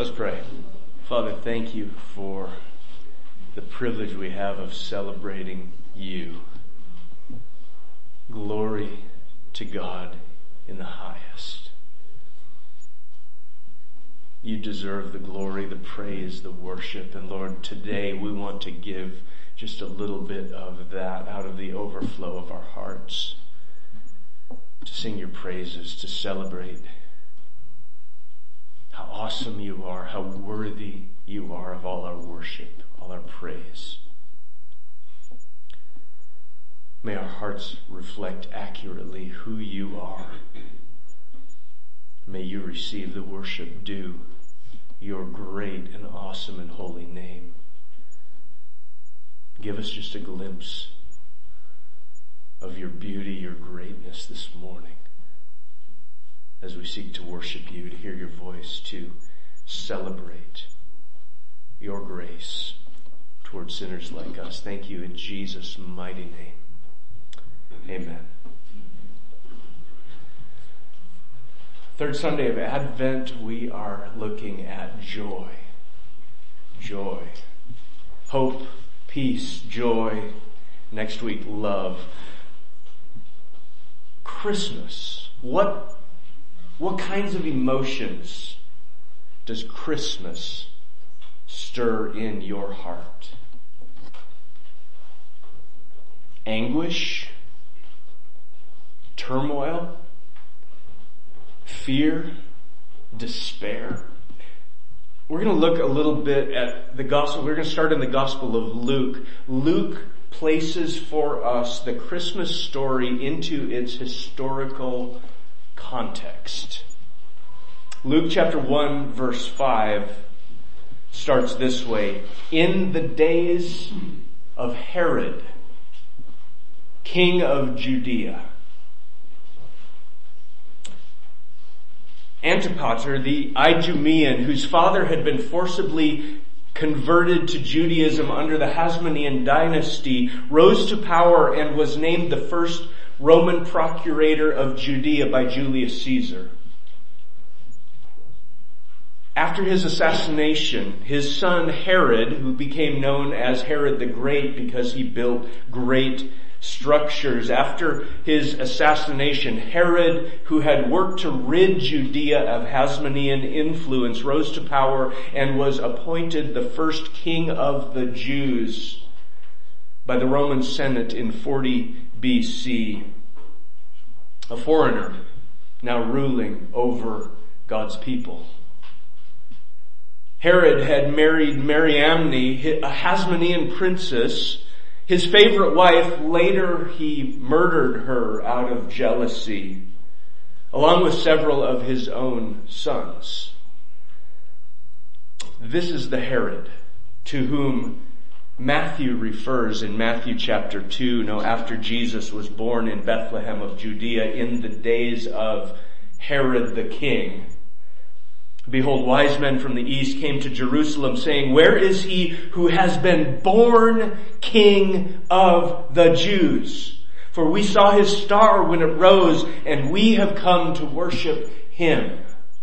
Let's pray. Father, thank you for the privilege we have of celebrating you. Glory to God in the highest. You deserve the glory, the praise, the worship. And Lord, today we want to give just a little bit of that out of the overflow of our hearts, to sing your praises, to celebrate how awesome you are, how worthy you are of all our worship, all our praise. May our hearts reflect accurately who you are. May you receive the worship due your great and awesome and holy name. Give us just a glimpse of your beauty, your greatness this morning, as we seek to worship you, to hear your voice, to celebrate your grace toward sinners like us. Thank you in Jesus' mighty name. Amen. Third Sunday of Advent, we are looking at joy. Joy. Hope, peace, joy. Next week, love. Christmas. What kinds of emotions does Christmas stir in your heart? Anguish? Turmoil? Fear? Despair? We're going to look a little bit at the gospel. We're going to start in the Gospel of Luke. Luke places for us the Christmas story into its historical context. Luke chapter 1 verse 5 starts this way. In the days of Herod, king of Judea, Antipater, the Idumean, whose father had been forcibly converted to Judaism under the Hasmonean dynasty, rose to power and was named the first Roman procurator of Judea by Julius Caesar. After his assassination, his son Herod, who became known as Herod the Great because he built great structures. After his assassination, Herod, who had worked to rid Judea of Hasmonean influence, rose to power and was appointed the first king of the Jews by the Roman Senate in 40 BC. A foreigner now ruling over God's people. Herod had married Mariamne, a Hasmonean princess, his favorite wife. Later he murdered her out of jealousy, along with several of his own sons. This is the Herod to whom Matthew refers in Matthew chapter 2. After Jesus was born in Bethlehem of Judea in the days of Herod the king, behold, wise men from the east came to Jerusalem, saying, where is he who has been born King of the Jews? For we saw his star when it rose, and we have come to worship him.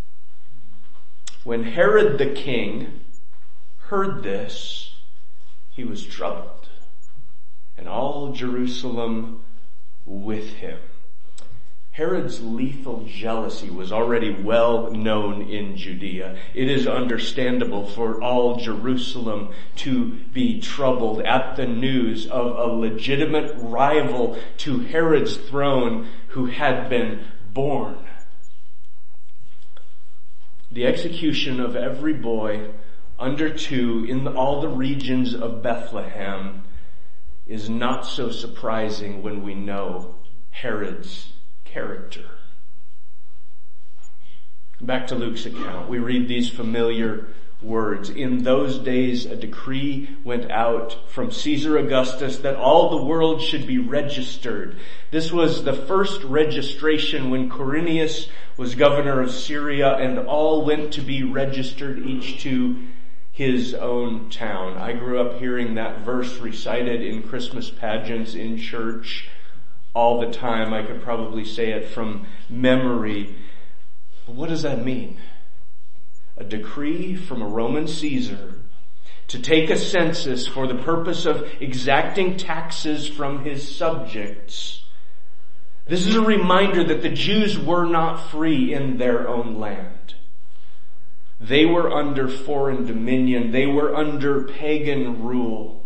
When Herod the king heard this, he was troubled, and all Jerusalem with him. Herod's lethal jealousy was already well known in Judea. It is understandable for all Jerusalem to be troubled at the news of a legitimate rival to Herod's throne who had been born. The execution of every boy under 2 in all the regions of Bethlehem is not so surprising when we know Herod's character. Back to Luke's account, we read these familiar words. In those days a decree went out from Caesar Augustus that all the world should be registered. This was the first registration when Quirinius was governor of Syria, and all went to be registered, each to his own town. I grew up hearing that verse recited in Christmas pageants in church all the time. I could probably say it from memory. But what does that mean? a decree from a Roman Caesar to take a census for the purpose of exacting taxes from his subjects. This is a reminder that the Jews were not free in their own land. They were under foreign dominion. They were under pagan rule.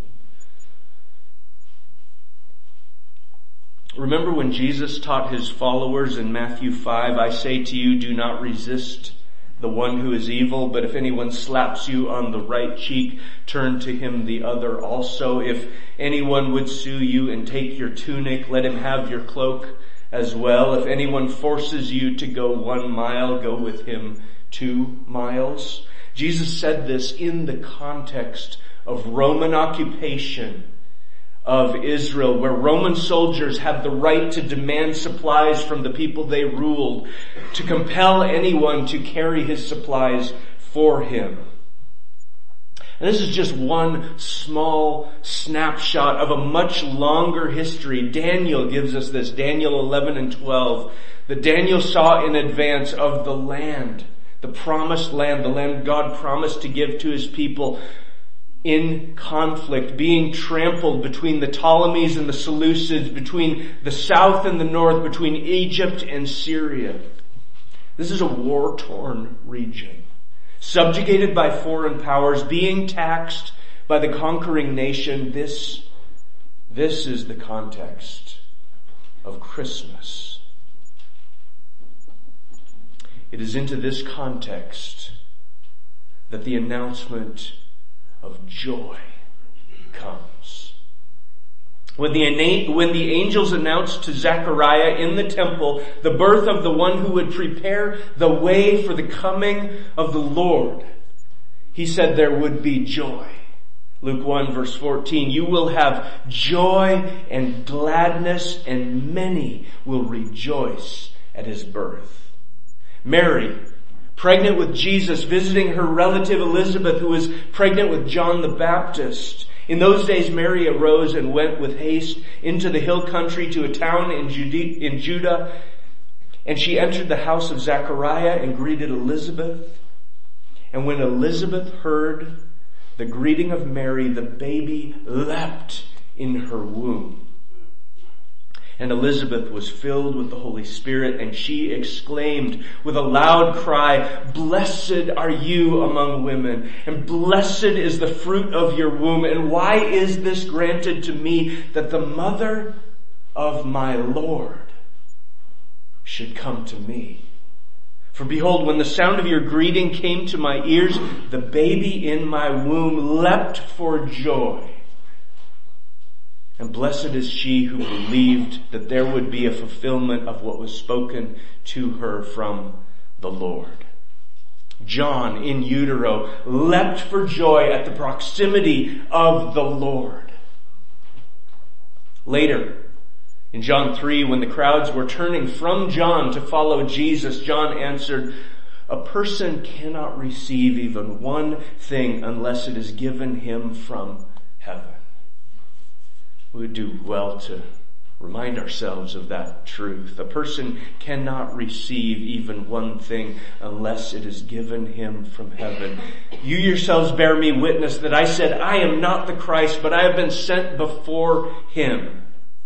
Remember when Jesus taught his followers in Matthew 5, I say to you, do not resist the one who is evil, but if anyone slaps you on the right cheek, turn to him the other also. If anyone would sue you and take your tunic, let him have your cloak as well. If anyone forces you to go 1 mile, go with him 2 miles. Jesus said this in the context of Roman occupation of Israel, where Roman soldiers had the right to demand supplies from the people they ruled, to compel anyone to carry his supplies for him. And this is just one small snapshot of a much longer history. Daniel gives us this, Daniel 11 and 12, that Daniel saw in advance of the land, the promised land, the land God promised to give to his people, in conflict, being trampled between the Ptolemies and the Seleucids, between the south and the north, between Egypt and Syria. This is a war-torn region, subjugated by foreign powers, being taxed by the conquering nation. This is the context of Christmas. It is into this context that the announcement of joy comes. When the angels announced to Zechariah in the temple the birth of the one who would prepare the way for the coming of the Lord, he said there would be joy. Luke 1 verse 14, you will have joy and gladness, and many will rejoice at his birth. Mary, pregnant with Jesus, visiting her relative Elizabeth, who was pregnant with John the Baptist. In those days, Mary arose and went with haste into the hill country to a town in Judah, and she entered the house of Zechariah and greeted Elizabeth. And when Elizabeth heard the greeting of Mary, the baby leapt in her womb. And Elizabeth was filled with the Holy Spirit, and she exclaimed with a loud cry, blessed are you among women, and blessed is the fruit of your womb. And why is this granted to me, that the mother of my Lord should come to me? For behold, when the sound of your greeting came to my ears, the baby in my womb leapt for joy. And blessed is she who believed that there would be a fulfillment of what was spoken to her from the Lord. John in utero leapt for joy at the proximity of the Lord. Later, in John 3, when the crowds were turning from John to follow Jesus, John answered, a person cannot receive even one thing unless it is given him from heaven. We would do well to remind ourselves of that truth. A person cannot receive even one thing unless it is given him from heaven. You yourselves bear me witness that I said, I am not the Christ, but I have been sent before him.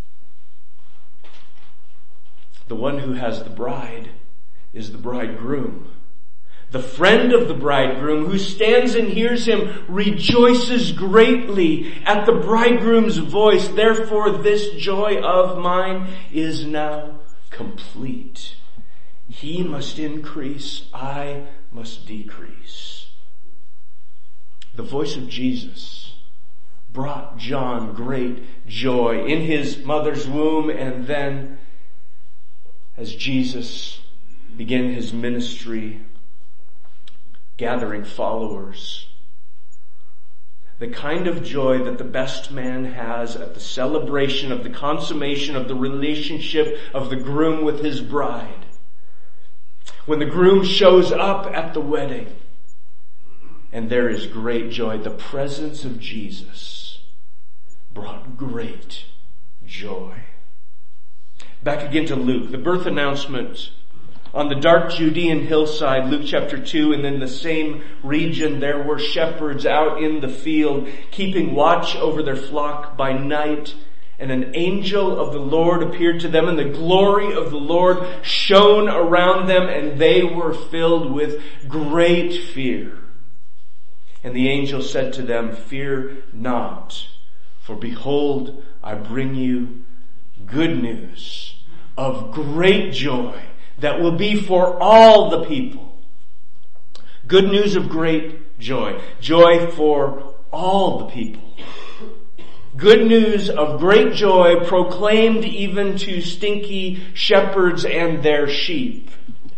The one who has the bride is the bridegroom. The friend of the bridegroom who stands and hears him rejoices greatly at the bridegroom's voice. Therefore, this joy of mine is now complete. He must increase, I must decrease. The voice of Jesus brought John great joy in his mother's womb, and then as Jesus began his ministry, gathering followers. The kind of joy that the best man has at the celebration of the consummation of the relationship of the groom with his bride. When the groom shows up at the wedding, and there is great joy. The presence of Jesus brought great joy. Back again to Luke, the birth announcement On the dark Judean hillside, Luke chapter 2, and in the same region there were shepherds out in the field, keeping watch over their flock by night. And an angel of the Lord appeared to them, and the glory of the Lord shone around them, and they were filled with great fear. And the angel said to them, "Fear not, for behold, I bring you good news of great joy that will be for all the people." Good news of great joy. Joy for all the people. Good news of great joy proclaimed even to stinky shepherds and their sheep.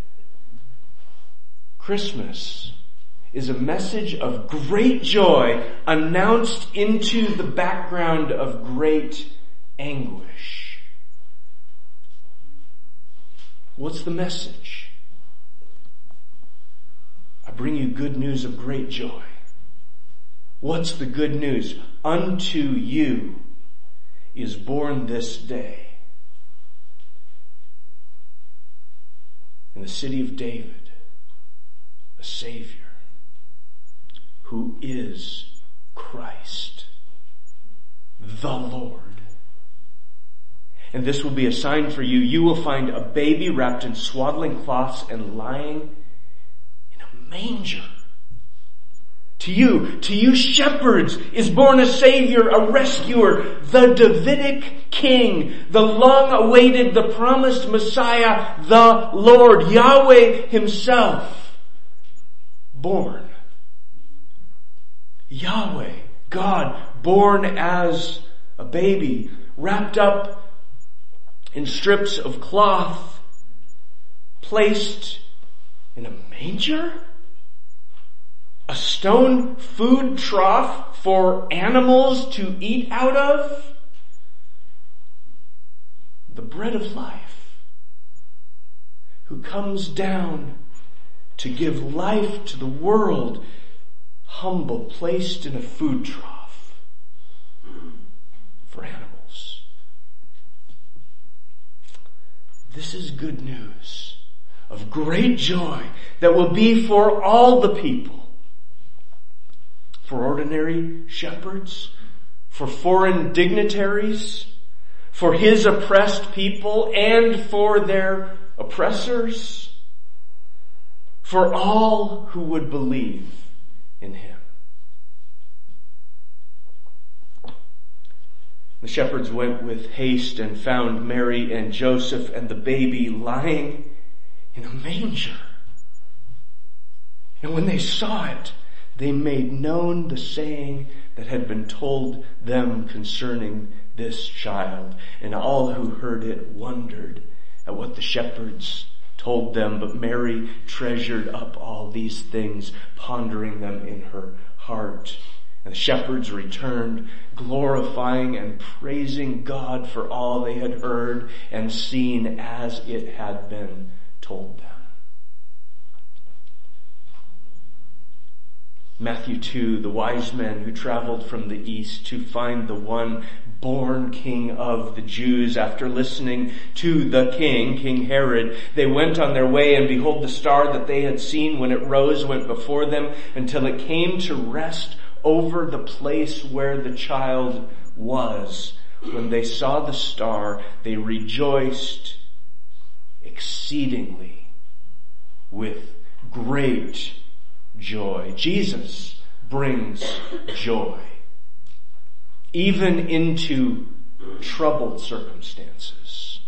Christmas is a message of great joy announced into the background of great anguish. What's the message? I bring you good news of great joy. What's the good news? Unto you is born this day in the city of David a Savior who is Christ, the Lord. And this will be a sign for you. You will find a baby wrapped in swaddling cloths and lying in a manger. To you shepherds is born a Savior, a rescuer, the Davidic King, the long-awaited, the promised Messiah, the Lord, Yahweh himself, born. Yahweh, God, born as a baby, wrapped up in strips of cloth, placed in a manger? A stone food trough for animals to eat out of? The bread of life, who comes down to give life to the world, humble, placed in a food trough for animals. This is good news of great joy that will be for all the people. For ordinary shepherds, for foreign dignitaries, for his oppressed people, and for their oppressors, for all who would believe in him. The shepherds went with haste and found Mary and Joseph and the baby lying in a manger. And when they saw it, they made known the saying that had been told them concerning this child. And all who heard it wondered at what the shepherds told them. But Mary treasured up all these things, pondering them in her heart. And the shepherds returned, glorifying and praising God for all they had heard and seen as it had been told them. Matthew 2, the wise men who traveled from the east to find the one born King of the Jews. After listening to the king, King Herod, they went on their way, and behold, the star that they had seen when it rose went before them until it came to rest over the place where the child was. When they saw the star, they rejoiced exceedingly with great joy. Jesus brings joy, even into troubled circumstances.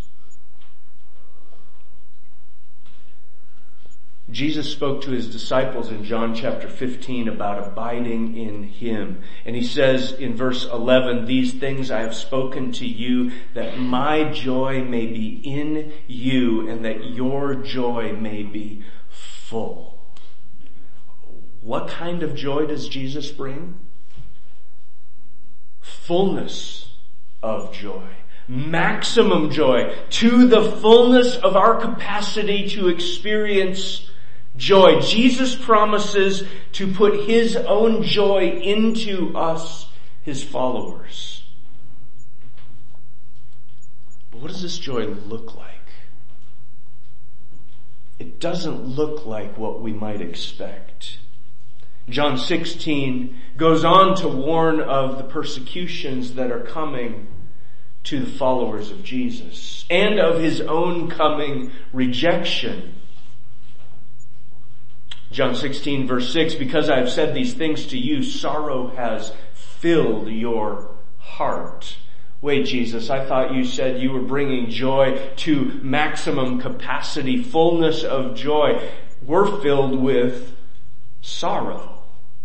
Jesus spoke to his disciples in John chapter 15 about abiding in him. And he says in verse 11, "These things I have spoken to you, that my joy may be in you, and that your joy may be full." What kind of joy does Jesus bring? Fullness of joy. Maximum joy. To the fullness of our capacity to experience joy. Jesus promises to put his own joy into us, his followers. But what does this joy look like? it doesn't look like what we might expect. John 16 goes on to warn of the persecutions that are coming to the followers of Jesus and of his own coming rejection. John 16 verse 6, because I have said these things to you, sorrow has filled your heart. Wait, Jesus, I thought you said you were bringing joy to maximum capacity, fullness of joy. We're filled with sorrow.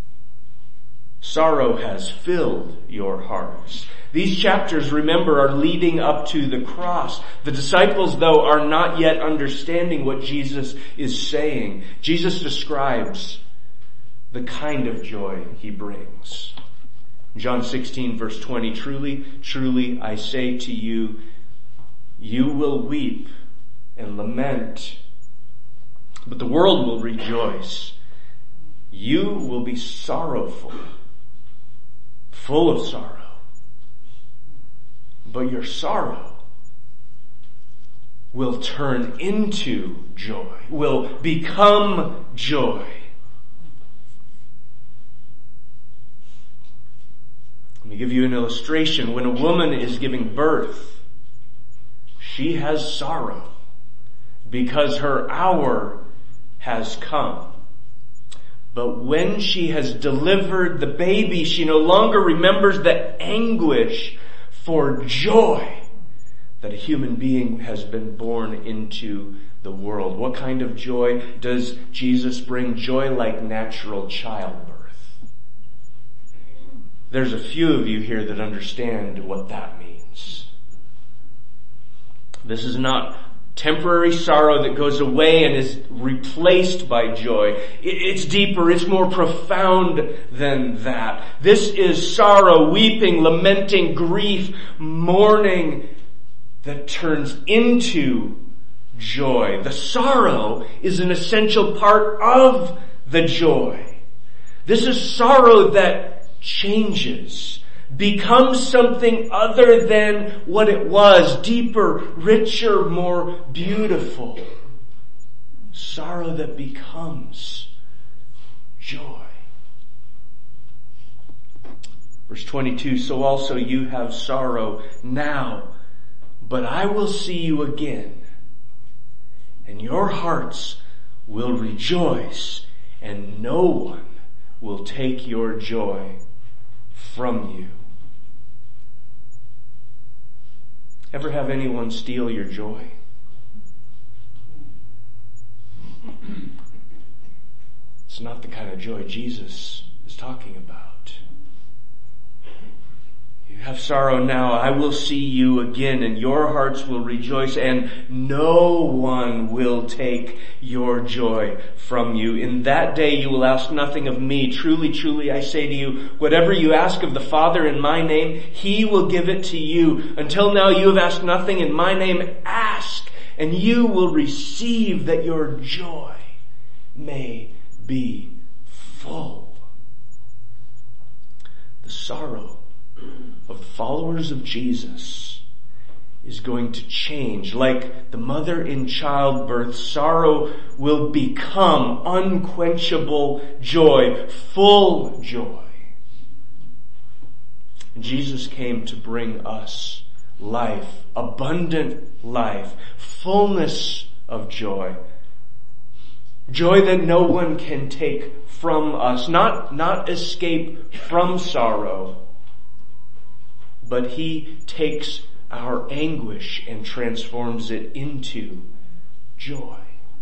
Sorrow has filled your hearts. These chapters, remember, are leading up to the cross. The disciples, though, are not yet understanding what Jesus is saying. Jesus describes the kind of joy he brings. John 16 verse 20, truly, truly, I say to you, you will weep and lament, but the world will rejoice. You will be sorrowful, full of sorrow. But your sorrow will turn into joy, will become joy. Let me give you an illustration. When a woman is giving birth, she has sorrow because her hour has come. But when she has delivered the baby, she no longer remembers the anguish for joy that a human being has been born into the world. What kind of joy does Jesus bring? Joy like natural childbirth. There's a few of you here that understand what that means. This is not temporary sorrow that goes away and is replaced by joy. It's deeper, it's more profound than that. This is sorrow, weeping, lamenting, grief, mourning that turns into joy. The sorrow is an essential part of the joy. This is sorrow that changes, becomes something other than what it was, deeper, richer, more beautiful. Sorrow that becomes joy. Verse 22, so also you have sorrow now, but I will see you again, and your hearts will rejoice, and no one will take your joy from you. Ever have anyone steal your joy? It's not the kind of joy Jesus is talking about. You have sorrow now, I will see you again, and your hearts will rejoice, and no one will take your joy from you. In that day you will ask nothing of me. Truly, truly, I say to you, whatever you ask of the Father in my name, he will give it to you. Until now you have asked nothing in my name. Ask, and you will receive, that your joy may be full. The sorrow of the followers of Jesus is going to change. Like the mother in childbirth, sorrow will become unquenchable joy, full joy. Jesus came to bring us life, abundant life, fullness of joy. Joy that no one can take from us, not escape from sorrow, but he takes our anguish and transforms it into joy.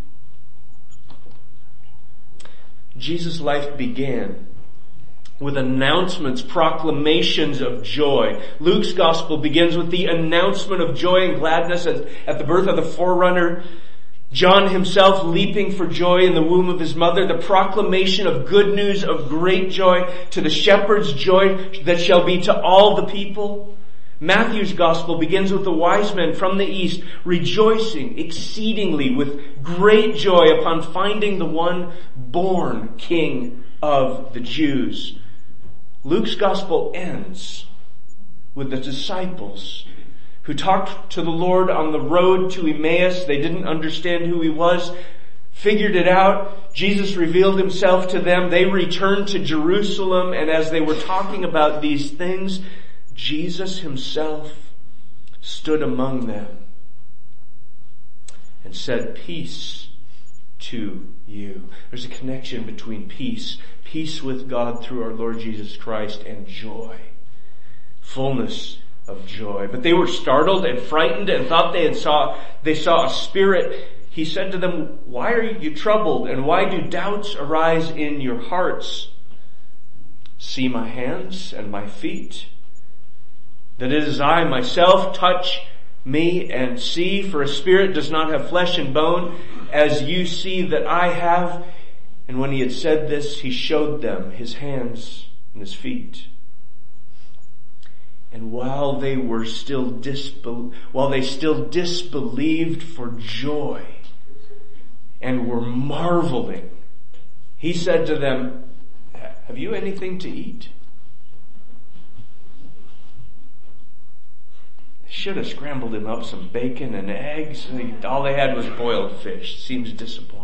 Jesus' life began with announcements, proclamations of joy. Luke's gospel begins with the announcement of joy and gladness at the birth of the forerunner. John himself leaping for joy in the womb of his mother, the proclamation of good news of great joy to the shepherds, joy that shall be to all the people. Matthew's gospel begins with the wise men from the east rejoicing exceedingly with great joy upon finding the one born King of the Jews. Luke's gospel ends with the disciples who talked to the Lord on the road to Emmaus. They didn't understand who he was. figured it out. Jesus revealed himself to them. They returned to Jerusalem, and as they were talking about these things, Jesus himself stood among them and said, "Peace to you." There's a connection between peace with God through our Lord Jesus Christ, and joy, fullness of joy. But they were startled and frightened and thought they saw a spirit. He said to them, "Why are you troubled, and why do doubts arise in your hearts? See my hands and my feet, that it is I myself. Touch me and see, for a spirit does not have flesh and bone, as you see that I have." And when he had said this, he showed them his hands and his feet. And while they still disbelieved for joy and were marveling, he said to them, "Have you anything to eat?" They should have scrambled him up some bacon and eggs. All they had was boiled fish. Seems disappointing.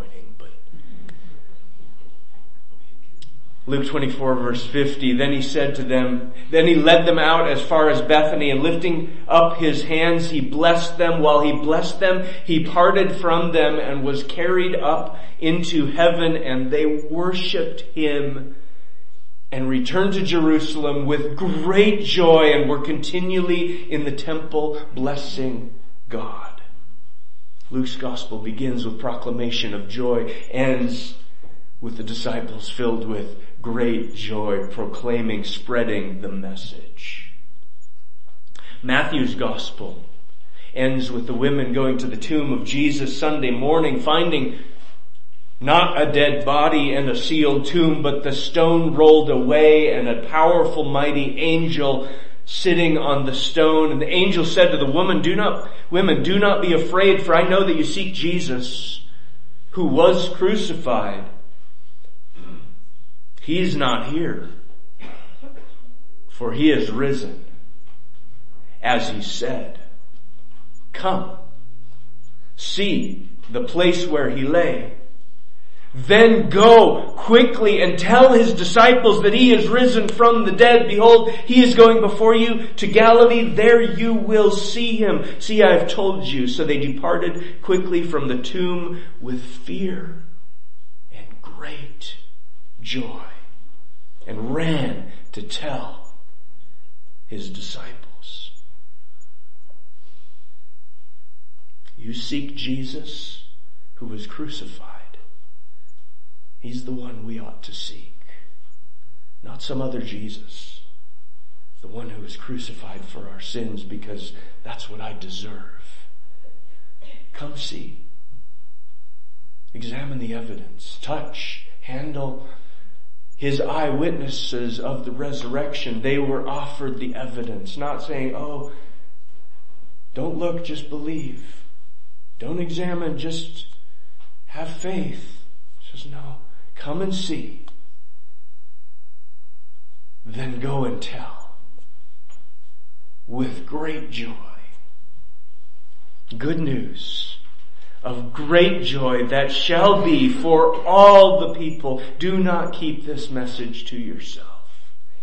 Luke 24 verse 50, then he said to them, then he led them out as far as Bethany, and lifting up his hands, he blessed them. While he blessed them, he parted from them and was carried up into heaven, and they worshipped him and returned to Jerusalem with great joy and were continually in the temple blessing God. Luke's gospel begins with proclamation of joy, ends with the disciples filled with great joy, proclaiming, spreading the message. Matthew's gospel ends with the women going to the tomb of Jesus Sunday morning, finding not a dead body and a sealed tomb, but the stone rolled away and a powerful, mighty angel sitting on the stone. And the angel said to the women, do not be afraid, for I know that you seek Jesus, who was crucified. He's not here, for he is risen, as he said. Come, see the place where he lay. Then go quickly and tell his disciples that he is risen from the dead. Behold, he is going before you to Galilee. There you will see him. See, I have told you. So they departed quickly from the tomb with fear and great joy, and ran to tell his disciples. You seek Jesus, who was crucified. He's the one we ought to seek, not some other Jesus. The one who was crucified for our sins, because that's what I deserve. Come see. Examine the evidence. Touch, handle. His eyewitnesses of the resurrection, they were offered the evidence, not saying, oh, don't look, just believe. Don't examine, just have faith. He says, no, come and see. Then go and tell with great joy. Good news of great joy that shall be for all the people. Do not keep this message to yourself.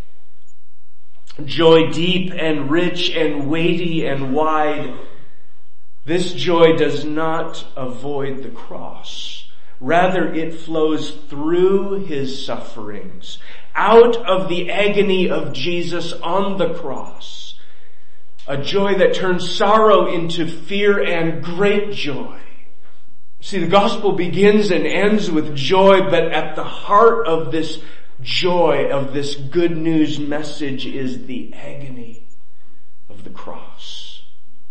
Joy deep and rich and weighty and wide. This joy does not avoid the cross. Rather, it flows through his sufferings, out of the agony of Jesus on the cross. A joy that turns sorrow into fear and great joy. See, the gospel begins and ends with joy, but at the heart of this joy, of this good news message, is the agony of the cross.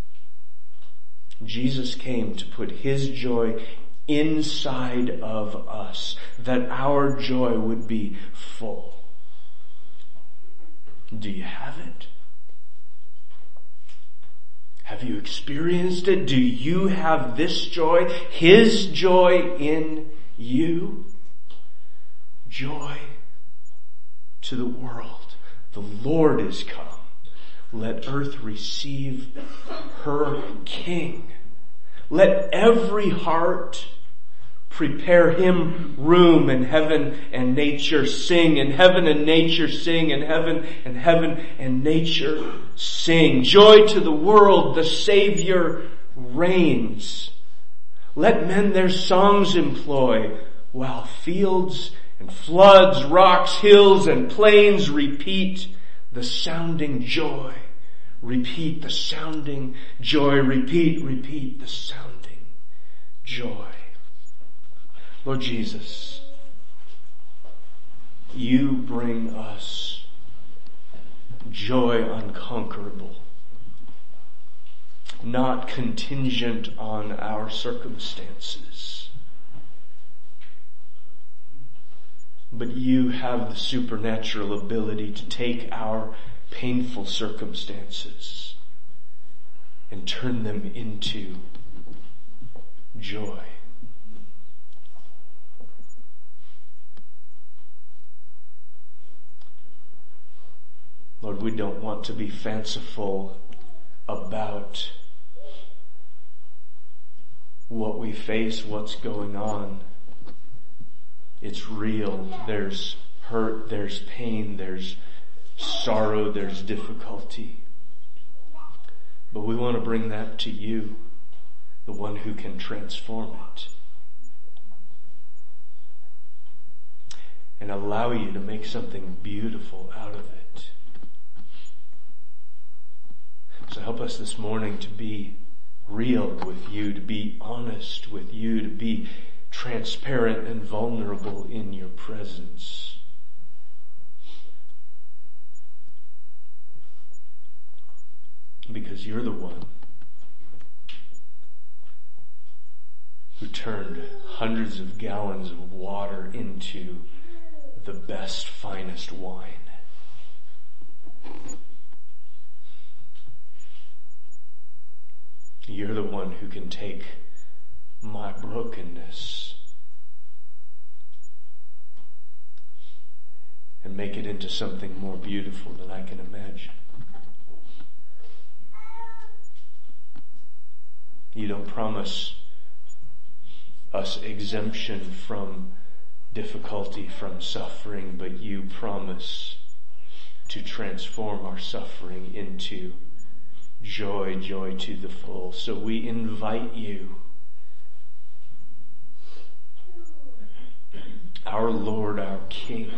Jesus came to put his joy inside of us, that our joy would be full. Do you have it? Have you experienced it? Do you have this joy? His joy in you? Joy to the world. The Lord is come. Let earth receive her King. Let every heart Prepare him room, and heaven and nature sing, and heaven and nature sing, and heaven and nature sing. Joy to the world, the Savior reigns. Let men their songs employ, while fields and floods, rocks, hills, and plains repeat the sounding joy. Repeat the sounding joy. Repeat the sounding joy. Lord Jesus, you bring us joy unconquerable, not contingent on our circumstances. But you have the supernatural ability to take our painful circumstances and turn them into joy. Lord, we don't want to be fanciful about what we face, what's going on. It's real. There's hurt, there's pain, there's sorrow, there's difficulty. But we want to bring that to you, the one who can transform it, and allow you to make something beautiful out of it. So help us this morning to be real with you, to be honest with you, to be transparent and vulnerable in your presence. Because you're the one who turned hundreds of gallons of water into the best, finest wine. You're the one who can take my brokenness and make it into something more beautiful than I can imagine. You don't promise us exemption from difficulty, from suffering, but you promise to transform our suffering into joy, joy to the full. So we invite you, our Lord, our King,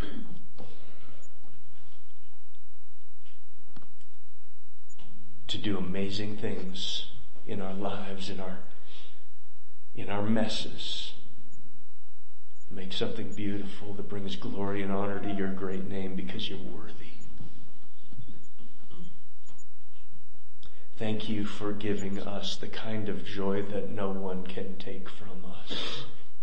to do amazing things in our lives, in our messes. Make something beautiful that brings glory and honor to your great name, because you're worthy. Thank you for giving us the kind of joy that no one can take from us.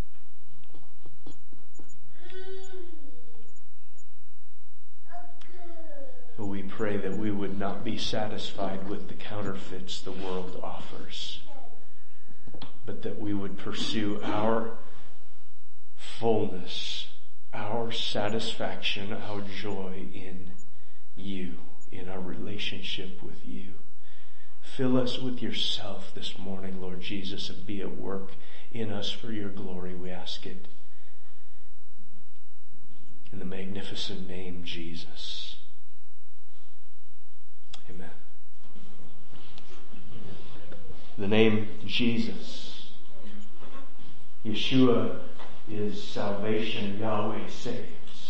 We pray that we would not be satisfied with the counterfeits the world offers, but that we would pursue our fullness, our satisfaction, our joy in you, in our relationship with you. Fill us with yourself this morning, Lord Jesus, and be at work in us for your glory. We ask it in the magnificent name, Jesus. Amen. The name Jesus. Yeshua is salvation. Yahweh saves.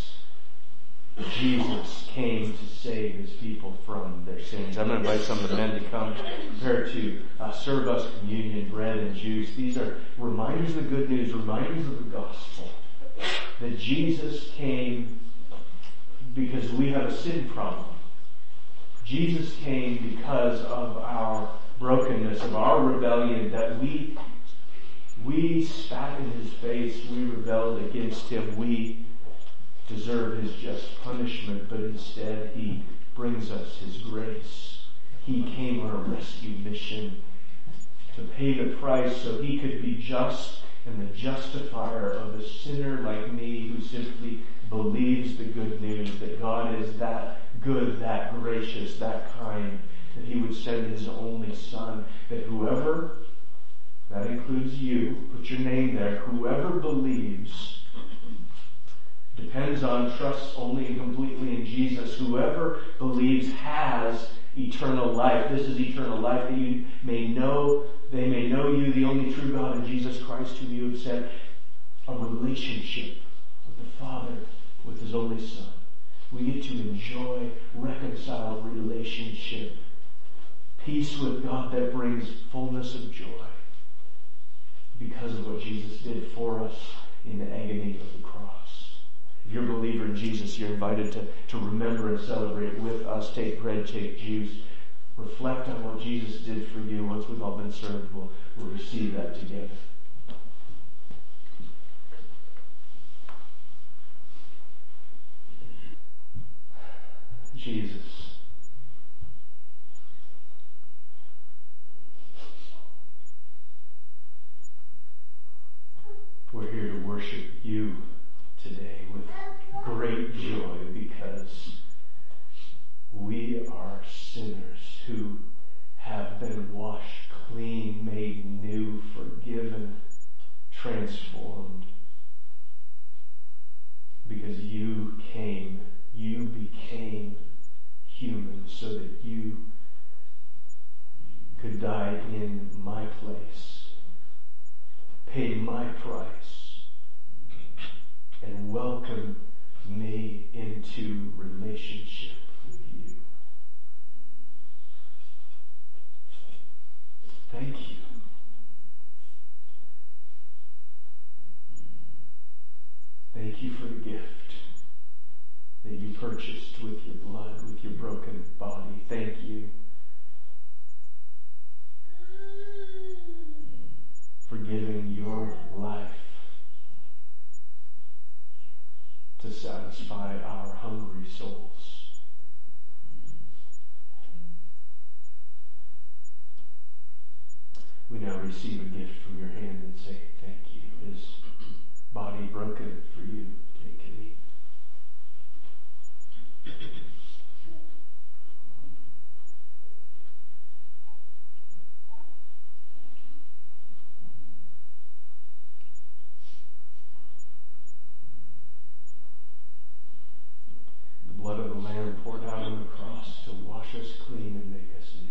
Jesus came to save his people from their sins. I'm going to invite some of the men to come prepare to serve us communion, bread and juice. These are reminders of the good news, reminders of the gospel. That Jesus came because we have a sin problem. Jesus came because of our brokenness, of our rebellion, that we spat in his face, we rebelled against him, we deserve his just punishment, but instead he brings us his grace. He came on a rescue mission to pay the price so he could be just and the justifier of a sinner like me who simply believes the good news that God is that good, that gracious, that kind, that he would send his only Son, that whoever That includes you. Put your name there. Whoever believes depends on, trusts only and completely in Jesus. Whoever believes has eternal life. This is eternal life, that they may know you, the only true God, and Jesus Christ, whom you have sent. A relationship with the Father, with His only Son. We get to enjoy reconciled relationship. Peace with God that brings fullness of joy because of what Jesus did for us in the agony of the cross. If you're a believer in Jesus, you're invited to remember and celebrate with us. Take bread, take juice. Reflect on what Jesus did for you. Once we've all been served, we'll receive that together. Jesus. We're here to worship you today with great joy because we are sinners who have been washed clean, made new, forgiven, transformed. Because you became human so that you could die in my place, pay my price, and welcome me into relationship with you. Thank you. Thank you for the gift that you purchased with your blood, with your broken body. Thank you for giving your life to satisfy our hungry souls. We now receive a gift from your hand and say thank you. His body broken for you. Take and eat. The blood of the Lamb poured out on the cross to wash us clean and make us new.